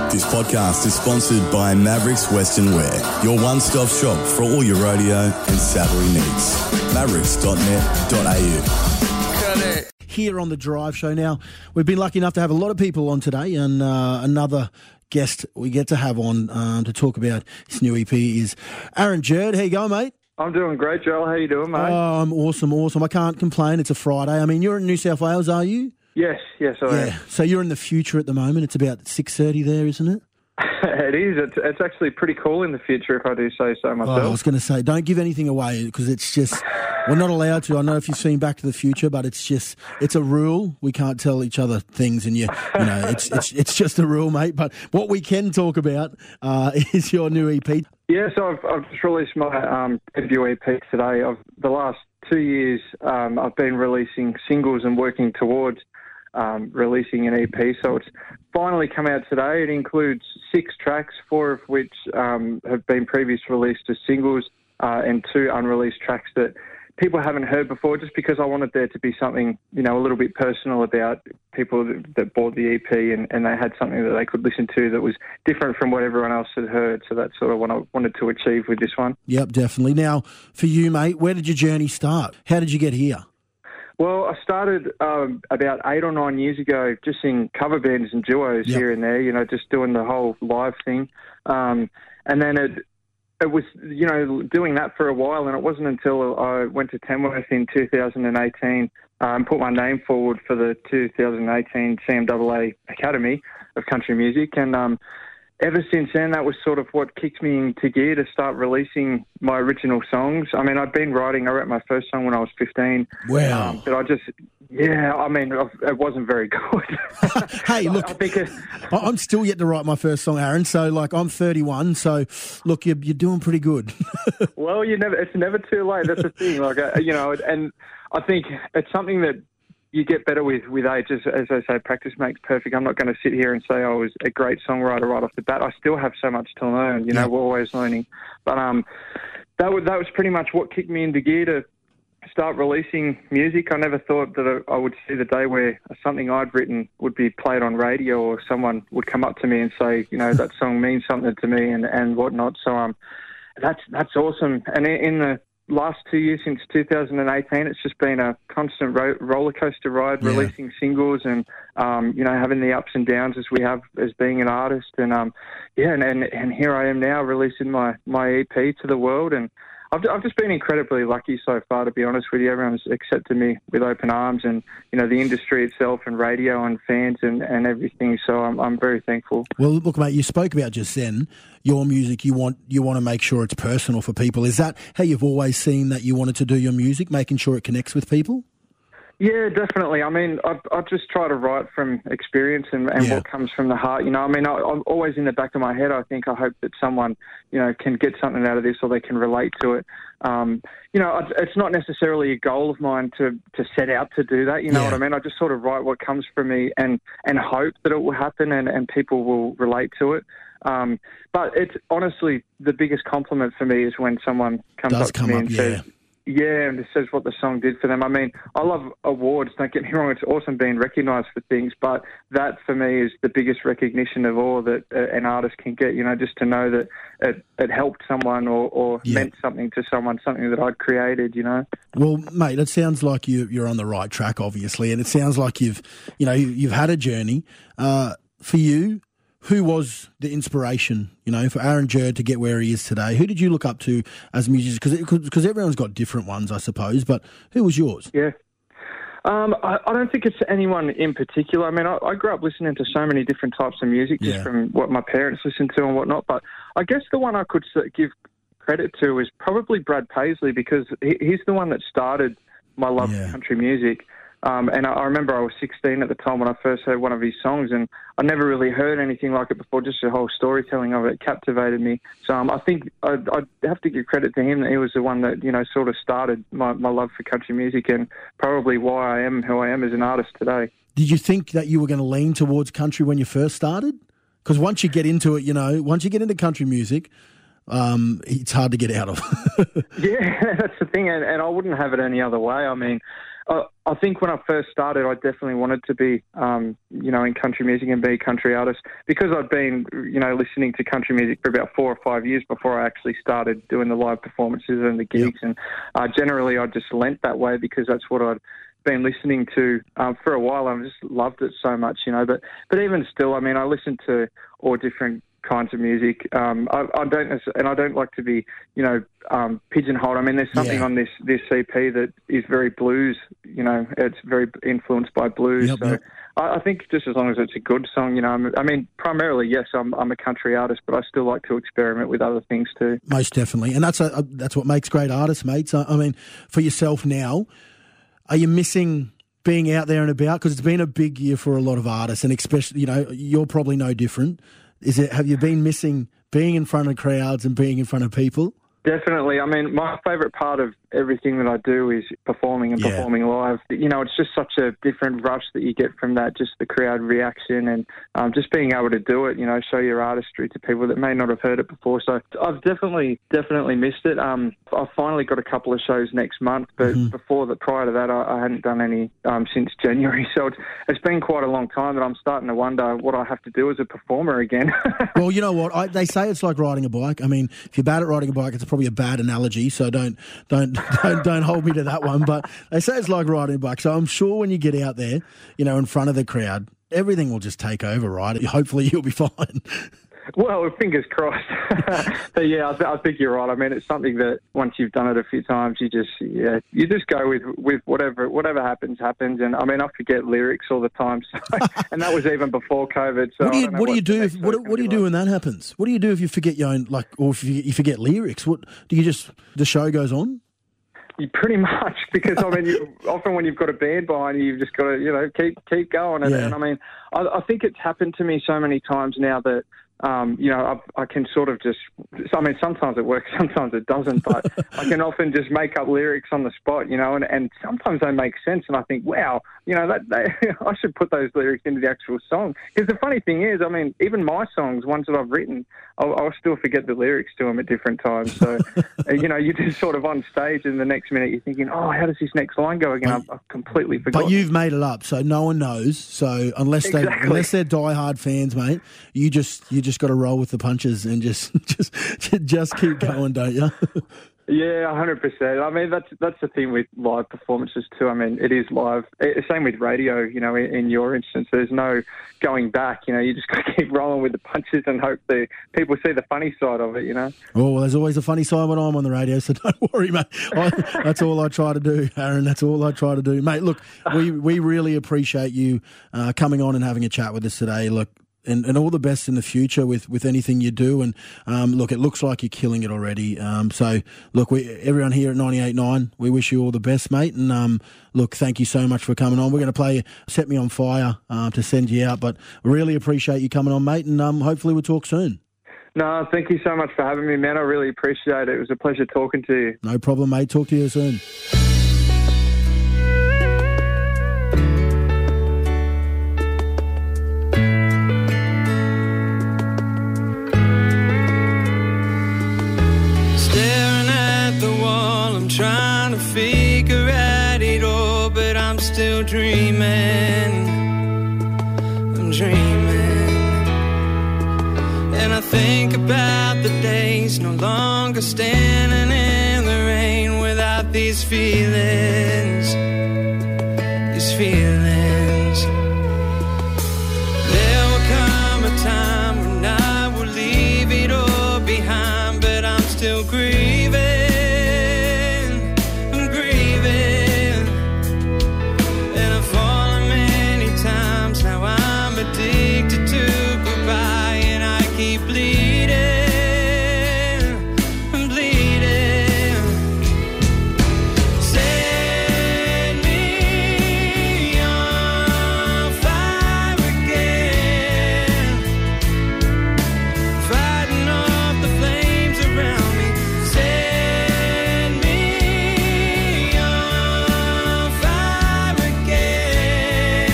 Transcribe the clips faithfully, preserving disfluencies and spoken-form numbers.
This podcast is sponsored by Mavericks Western Wear, your one-stop shop for all your rodeo and saddlery needs. mavericks dot net dot a u. Here on The Drive Show. Now, we've been lucky enough to have a lot of people on today, and uh, another guest we get to have on um, to talk about his new E P is Aaron Jerd. How you going, mate? I'm doing great, Joel. How you doing, mate? Oh, I'm awesome, awesome. I can't complain. It's a Friday. I mean, you're in New South Wales, are you? Yes, yes, I am. Yeah. So you're in the future at the moment. It's about six thirty there, isn't it? It is. It's, it's actually pretty cool in the future, if I do say so myself. Oh, I was going to say, don't give anything away because it's just, we're not allowed to. I know if you've seen Back to the Future, but it's just, it's a rule. We can't tell each other things, and you, you know, it's it's it's just a rule, mate. But what we can talk about uh, is your new E P. Yeah, so I've, I've just released my um, debut E P today. I've, the last two years, um, I've been releasing singles and working towards Um, releasing an E P, so it's finally come out today. It includes six tracks, four of which um, have been previously released as singles, uh, and two unreleased tracks that people haven't heard before, just because I wanted there to be something, you know, a little bit personal about people that, that bought the E P and, and they had something that they could listen to that was different from what everyone else had heard. So that's sort of what I wanted to achieve with this one. Yep, definitely. Now, for you, mate, where did your journey start? How did you get here? Well, I started um, about eight or nine years ago just in cover bands and duos yep. here and there, you know, just doing the whole live thing. Um, and then it it was, you know, doing that for a while, and it wasn't until I went to Tamworth in two thousand eighteen and um, put my name forward for the two thousand eighteen C M A A Academy of Country Music. And um, ever since then, that was sort of what kicked me into gear to start releasing my original songs. I mean, I'd been writing, I wrote my first song when I was fifteen. Wow. Um, but I just, yeah, I mean, it wasn't very good. Hey, look, I think it, I'm still yet to write my first song, Aaron, so, like, I'm thirty-one, so, look, you're, you're doing pretty good. Well, you never, it's never too late, that's the thing, like, uh, you know, and I think it's something that you get better with, with age. As, as I say, practice makes perfect. I'm not going to sit here and say I was a great songwriter right off the bat. I still have so much to learn. You know, yeah. We're always learning. But um, that was that was pretty much what kicked me into gear to start releasing music. I never thought that I would see the day where something I'd written would be played on radio, or someone would come up to me and say, you know, that song means something to me and, and whatnot. So um, that's that's awesome. And in the last two years, since two thousand eighteen, it's just been a constant ro- roller coaster ride, yeah. releasing singles and, um, you know, having the ups and downs as we have as being an artist. And, um, yeah, and, and, and here I am now releasing my, my E P to the world. And I've, I've just been incredibly lucky so far, to be honest with you. Everyone's accepted me with open arms, and, you know, the industry itself and radio and fans and, and everything. So I'm, I'm very thankful. Well, look, mate, you spoke about just then your music. You want you want to make sure it's personal for people. Is that how you've always seen that you wanted to do your music, making sure it connects with people? Yeah, definitely. I mean, I, I just try to write from experience and, and yeah. what comes from the heart. You know, I mean, I, I'm always in the back of my head, I think, I hope that someone, you know, can get something out of this, or they can relate to it. Um, you know, it's not necessarily a goal of mine to, to set out to do that. You know yeah. what I mean? I just sort of write what comes from me and, and hope that it will happen and, and people will relate to it. Um, but it's honestly the biggest compliment for me is when someone comes Does up come to me up, and yeah. says, yeah, and it says what the song did for them. I mean, I love awards, don't get me wrong. It's awesome being recognised for things, but that for me is the biggest recognition of all that uh, an artist can get, you know, just to know that it, it helped someone or, or yeah. meant something to someone, something that I'd created, you know. Well, mate, it sounds like you, you're on the right track, obviously, and it sounds like you've, you know, you've had a journey. Uh, for you, who was the inspiration, you know, for Aaron Jerd to get where he is today? Who did you look up to as a musician? Because everyone's got different ones, I suppose, but who was yours? Yeah. Um, I, I don't think it's anyone in particular. I mean, I, I grew up listening to so many different types of music just yeah. from what my parents listened to and whatnot, but I guess the one I could give credit to is probably Brad Paisley, because he, he's the one that started my love yeah. for country music. Um, and I, I remember I was sixteen at the time when I first heard one of his songs, and I never really heard anything like it before. Just the whole storytelling of it captivated me. So um, I think I'd, I'd have to give credit to him that he was the one that, you know, sort of started my, my love for country music, and probably why I am who I am as an artist today. Did you think that you were going to lean towards country when you first started? Because once you get into it, you know, once you get into country music, um, it's hard to get out of. Yeah, that's the thing, and, and I wouldn't have it any other way. I mean, I, I think when I first started, I definitely wanted to be, um, you know, in country music and be a country artist because I'd been, you know, listening to country music for about four or five years before I actually started doing the live performances and the gigs. Yep. And uh, generally, I just lent that way because that's what I'd been listening to um, for a while. I just loved it so much, you know. But but even still, I mean, I listened to all different kinds of music. Um, I, I don't, and I don't like to be, you know, um, pigeonholed. I mean, there's something yeah. on this this E P that is very blues. You know, it's very influenced by blues. Yep, so yep. I, I think just as long as it's a good song, you know. I'm, I mean, primarily, yes, I'm I'm a country artist, but I still like to experiment with other things too. Most definitely, and that's a, a, that's what makes great artists, mate. So, I mean, for yourself now, are you missing being out there and about? Because it's been a big year for a lot of artists, and especially, you know, you're probably no different. Is it? Have you been missing being in front of crowds and being in front of people? Definitely. I mean, my favourite part of everything that I do is performing and yeah. performing live. You know, it's just such a different rush that you get from that, just the crowd reaction and um, just being able to do it, you know, show your artistry to people that may not have heard it before. So I've definitely, definitely missed it. Um, I've finally got a couple of shows next month, but mm-hmm. before that, prior to that, I, I hadn't done any um, since January. So it's, it's been quite a long time that I'm starting to wonder what I have to do as a performer again. Well, you know what? I, they say it's like riding a bike. I mean, if you're bad at riding a bike, it's probably a bad analogy, so don't don't don't, don't hold me to that one. But they say it's like riding a bike. So I'm sure when you get out there, you know, in front of the crowd, everything will just take over, right? Hopefully you'll be fine. Well, fingers crossed. But yeah, I, th- I think you're right. I mean, it's something that once you've done it a few times, you just yeah, you just go with, with whatever whatever happens happens. And I mean, I forget lyrics all the time, so, and that was even before COVID. So what do you what do you do if, what, what do you do like. when that happens? What do you do if you forget your own, like, or if you, you forget lyrics? What do you just the show goes on? You pretty much, because I mean, you, often when you've got a band behind you, you've just got to you know keep keep going. And, yeah. and I mean, I, I think it's happened to me so many times now that. Um, you know, I, I can sort of just, I mean, sometimes it works, sometimes it doesn't, but I can often just make up lyrics on the spot, you know, and, and sometimes they make sense, and I think, wow, you know, that they, I should put those lyrics into the actual song. Because the funny thing is, I mean, even my songs, ones that I've written, I'll, I'll still forget the lyrics to them at different times. So, you know, you're just sort of on stage, and the next minute you're thinking, oh, how does this next line go again? I've, I've completely forgotten. But you've made it up, so no one knows. So unless they exactly. unless they're diehard fans, mate, you just you just got to roll with the punches and just just just keep going, don't you? Yeah, one hundred percent. I mean, that's that's the thing with live performances too. I mean, it is live. It, same with radio, you know, in, in your instance. There's no going back, you know. You just got to keep rolling with the punches and hope that people see the funny side of it, you know. Oh, well, there's always a funny side when I'm on the radio, so don't worry, mate. I, that's all I try to do, Aaron. That's all I try to do. Mate, look, we, we really appreciate you uh, coming on and having a chat with us today. Look, And, and all the best in the future with, with anything you do. And um, look, it looks like you're killing it already. Um, so, look, we everyone here at ninety-eight point nine, we wish you all the best, mate. And um, look, thank you so much for coming on. We're going to play Set Me On Fire uh, to send you out, but really appreciate you coming on, mate. And um, hopefully we'll talk soon. No, thank you so much for having me, man. I really appreciate it. It was a pleasure talking to you. No problem, mate. Talk to you soon. Trying to figure out it all, but I'm still dreaming. I'm dreaming. And I think about the days no longer standing in the rain without these feelings. These feelings. There will come a time when I will leave it all behind, but I'm still grieving. Addicted to goodbye, and I keep bleeding, bleeding. Set me on fire again, fighting off the flames around me. Set me on fire again.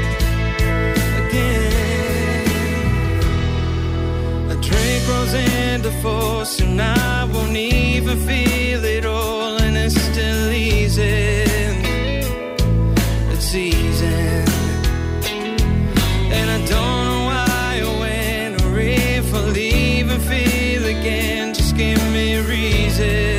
Grows into force, and I won't even feel it all, and it's still easy, if I'll even feel again. Just give me a reason.